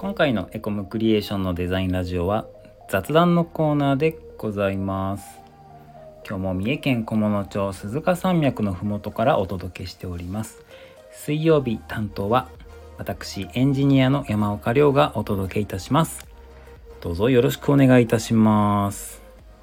今回のエコムクリエーションのデザインラジオは雑談のコーナーでございます。今日も三重県菰野町鈴鹿山脈のふもとからお届けしております。水曜日担当は私エンジニアの山岡亮がお届けいたします。どうぞよろしくお願いいたします。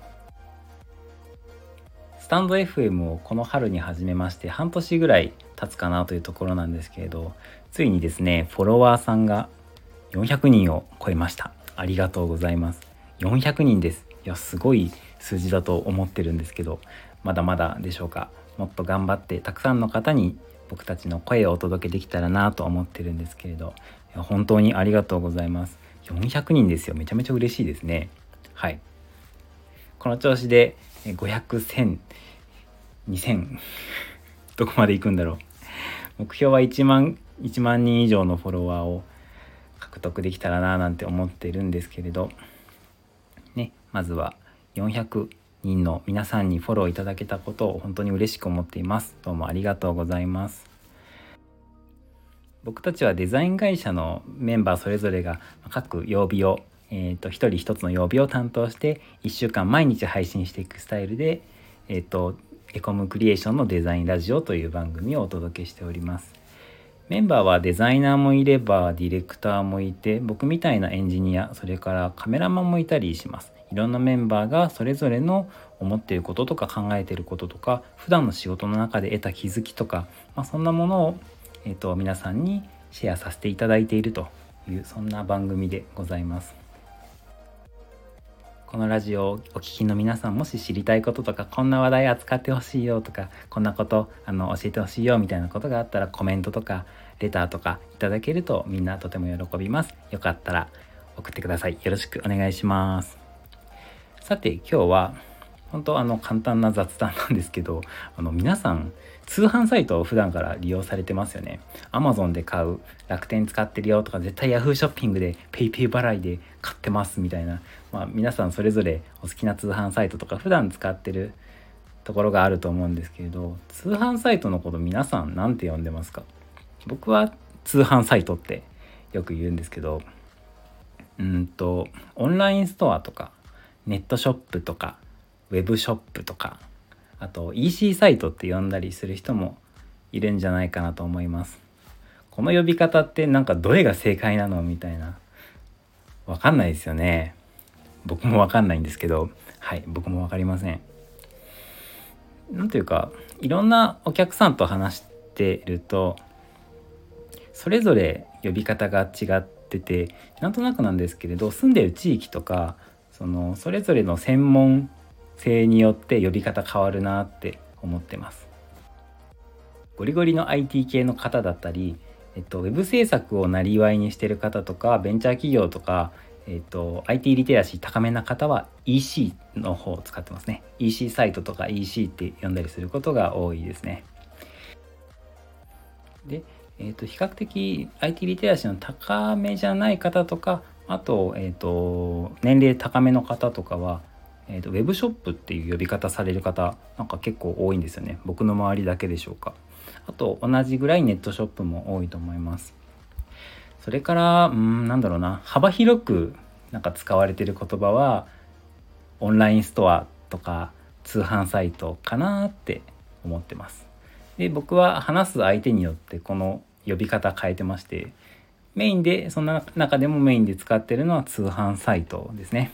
スタンド FM をこの春に始めまして半年ぐらい経つかなというところなんですけれど、ついにですねフォロワーさんが400人を超えました。ありがとうございます。400人です。いやすごい数字だと思ってるんですけど、まだまだでしょうか。もっと頑張ってたくさんの方に僕たちの声をお届けできたらなと思ってるんですけれど、いや本当にありがとうございます。400人ですよ。めちゃめちゃ嬉しいですね。はい、この調子で500、1000、2000どこまで行くんだろう。目標は1万人以上のフォロワーを獲得できたらななんて思ってるんですけれどね、まずは400人の皆さんにフォローいただけたことを本当に嬉しく思っています。どうもありがとうございます。僕たちはデザイン会社のメンバーそれぞれが各曜日を一人一つの曜日を担当して1週間毎日配信していくスタイルでエコムクリエーションのデザインラジオという番組をお届けしております。メンバーはデザイナーもいればディレクターもいて、僕みたいなエンジニア、それからカメラマンもいたりします。いろんなメンバーがそれぞれの思っていることとか考えていることとか普段の仕事の中で得た気づきとか、そんなものを皆さんにシェアさせていただいているという、そんな番組でございます。このラジオをお聞きの皆さん、もし知りたいこととかこんな話題扱ってほしいよとかこんなこと教えてほしいよみたいなことがあったらコメントとかレターとかいただけるとみんなとても喜びます。よかったら送ってください。よろしくお願いします。さて今日は本当簡単な雑談なんですけど、皆さん通販サイトを普段から利用されてますよね。 Amazon で買う、楽天使ってるよとか、絶対 Yahoo ショッピングで PayPay 払いで買ってますみたいな、皆さんそれぞれお好きな通販サイトとか普段使ってるところがあると思うんですけれど、通販サイトのこと皆さんなんて呼んでますか？僕は通販サイトってよく言うんですけど、オンラインストアとかネットショップとかウェブショップとか、あと EC サイトって呼んだりする人もいるんじゃないかなと思います。この呼び方ってなんかどれが正解なのみたいな、わかんないですよね。僕もわかんないんですけど、はい、僕もわかりません。なんというか、いろんなお客さんと話してるとそれぞれ呼び方が違ってて、なんとなくなんですけれど、住んでる地域とかそれぞれの専門性によって呼び方変わるなって思ってます。ゴリゴリの IT 系の方だったり、ウェブ制作をなりわいにしている方とか、ベンチャー企業とか、IT リテラシー高めな方は EC の方を使ってますね。 EC サイトとか EC って呼んだりすることが多いですね。で、比較的 IT リテラシーの高めじゃない方とか、あと、年齢高めの方とかは、ウェブショップっていう呼び方される方なんか結構多いんですよね。僕の周りだけでしょうか。あと同じぐらいネットショップも多いと思います。それからなんだろうな、幅広くなんか使われている言葉はオンラインストアとか通販サイトかなって思ってます。で、僕は話す相手によってこの呼び方変えてまして、メインでそんな中でもメインで使ってるのは通販サイトですね。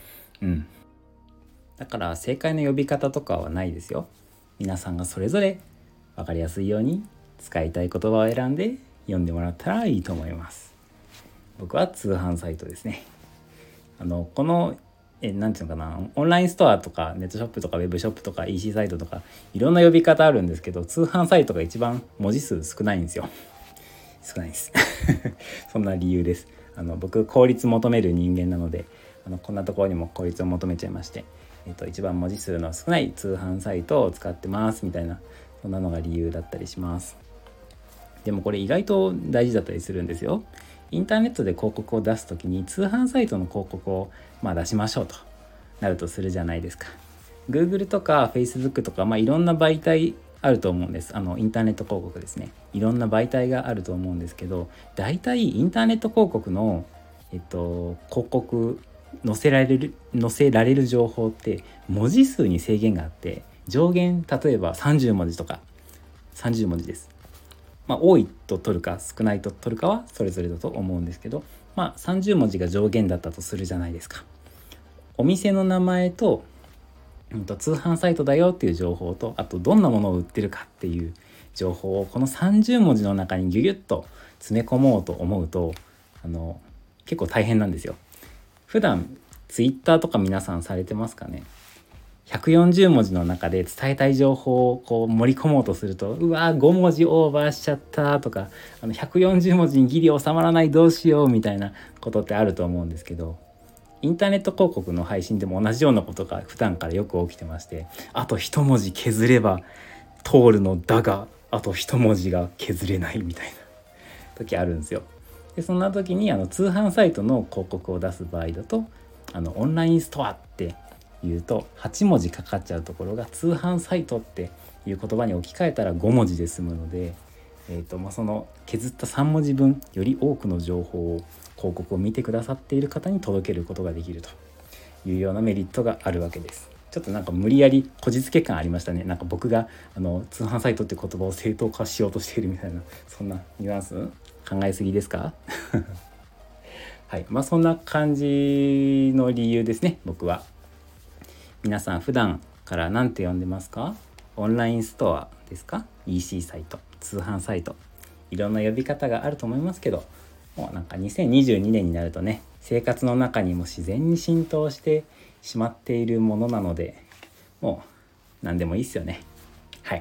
だから正解の呼び方とかはないですよ。皆さんがそれぞれ分かりやすいように使いたい言葉を選んで読んでもらったらいいと思います。僕は通販サイトですね。このなんていうのかな、オンラインストアとかネットショップとかウェブショップとか EC サイトとかいろんな呼び方あるんですけど、通販サイトが一番文字数少ないんですよ。少ないですそんな理由です。僕効率求める人間なので、こんなところにも効率を求めちゃいまして、一番文字数の少ない通販サイトを使ってますみたいな、そんなのが理由だったりします。でもこれ意外と大事だったりするんですよ。インターネットで広告を出すときに通販サイトの広告を出しましょうとなるとするじゃないですか。 Google とか Facebook とか、いろんな媒体あると思うんです。インターネット広告ですね。いろんな媒体があると思うんですけど、だいたいインターネット広告の広告載せられる情報って文字数に制限があって、上限例えば30文字とか30文字です。多いと取るか少ないと取るかはそれぞれだと思うんですけど、30文字が上限だったとするじゃないですか。お店の名前と、通販サイトだよっていう情報と、あとどんなものを売ってるかっていう情報をこの30文字の中にギュギュッと詰め込もうと思うと結構大変なんですよ。普段ツイッターとか皆さんされてますかね。140文字の中で伝えたい情報をこう盛り込もうとすると、うわ5文字オーバーしちゃったとか、140文字にギリ収まらないどうしようみたいなことってあると思うんですけど、インターネット広告の配信でも同じようなことが普段からよく起きてまして、あと一文字削れば通るのだがあと一文字が削れないみたいな時あるんですよ。でそんな時に通販サイトの広告を出す場合だと、オンラインストアって言うと8文字かかっちゃうところが、通販サイトっていう言葉に置き換えたら5文字で済むので、その削った3文字分より多くの情報を、広告を見てくださっている方に届けることができるというようなメリットがあるわけです。ちょっと無理やりこじつけ感ありましたね。僕が通販サイトって言葉を正当化しようとしているみたいな、そんなニュアンス考えすぎですかはい、そんな感じの理由ですね。僕は。皆さん普段から何て呼んでますか？オンラインストアですか？ EC サイト、通販サイト、いろんな呼び方があると思いますけど、もう2022年になるとね、生活の中にも自然に浸透してしまっているものなので、もう何でもいいですよね。はい。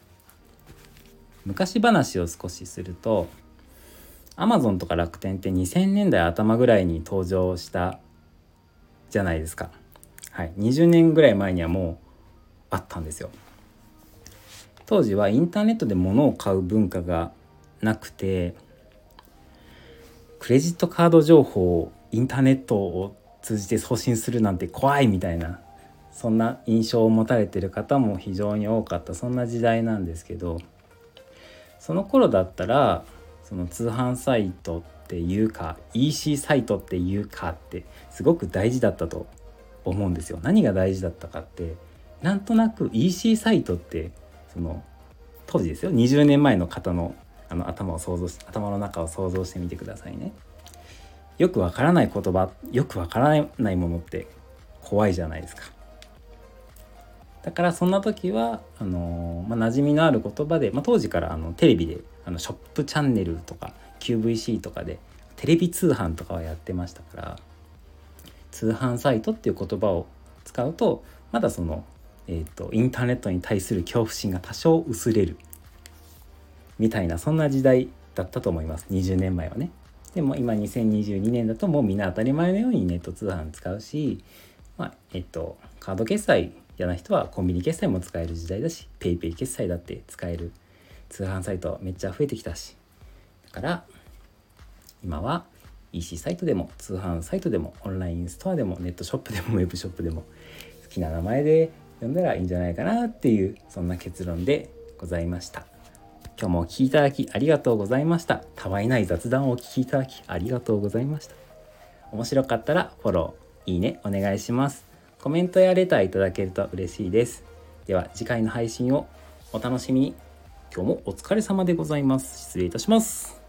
昔話を少しすると、Amazon とか楽天って2000年代頭ぐらいに登場したじゃないですか。はい、20年ぐらい前にはもうあったんですよ。当時はインターネットで物を買う文化がなくて、クレジットカード情報をインターネットを通じて送信するなんて怖いみたいな、そんな印象を持たれている方も非常に多かった、そんな時代なんですけど、その頃だったらその通販サイトっていうか EC サイトっていうかってすごく大事だったと思うんですよ。何が大事だったかって、なんとなく EC サイトってその当時ですよ、20年前の方の頭の中を想像してみてくださいね。よくわからない言葉、よくわからないものって怖いじゃないですか。だからそんな時は馴染みのある言葉で、当時からテレビでショップチャンネルとか QVC とかでテレビ通販とかはやってましたから、通販サイトっていう言葉を使うとまだインターネットに対する恐怖心が多少薄れるみたいな、そんな時代だったと思います。20年前はね。でも今2022年だともうみんな当たり前のようにネット通販使うし、カード決済嫌な人はコンビニ決済も使える時代だし、ペイペイ決済だって使える通販サイトめっちゃ増えてきたし、だから今は EC サイトでも通販サイトでもオンラインストアでもネットショップでもウェブショップでも好きな名前で呼んだらいいんじゃないかなっていう、そんな結論でございました。今日もお聞きいただきありがとうございました。たわいない雑談をお聞きいただきありがとうございました。面白かったらフォロー、いいねお願いします。コメントやレターいただけると嬉しいです。では次回の配信をお楽しみに。今日もお疲れ様でございます。失礼いたします。